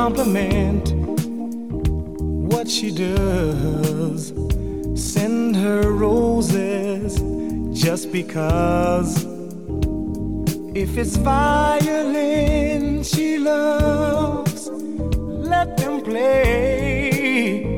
compliment what she does. Send her roses just because. If it's violin she loves, let them play.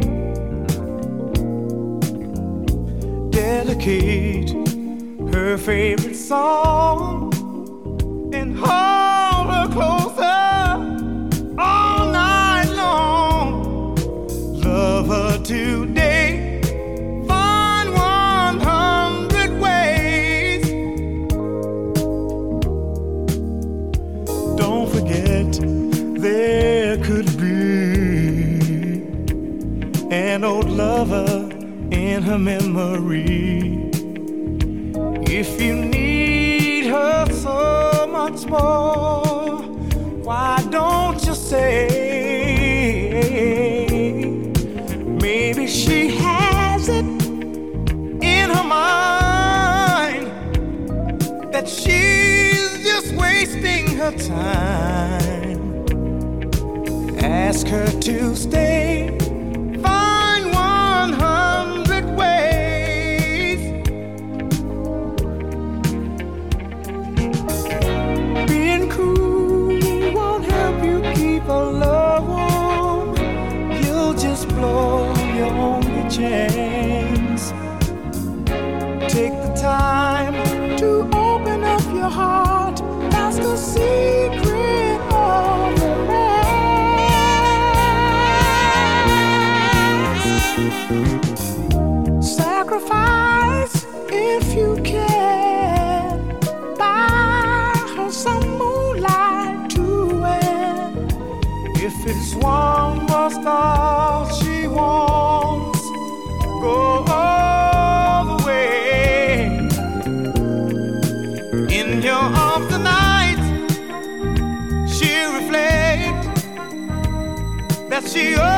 Dedicate her favorite song and hold her closer all night long. Love her today, find 100 ways. Don't forget there could be an old lover in her memory. If you need her so much more, why don't you say maybe she has it in her mind that she's just wasting her time. Ask her to stay, find 100 ways. Being cool won't help you keep a love warm. You'll just blow your only chance. Take the time to open up your heart. That's the secret of romance. Sacrifice if you can. Buy her some moonlight to wear. If it's one more star she wants, go all the way. In your arms tonight, she'll reflect that she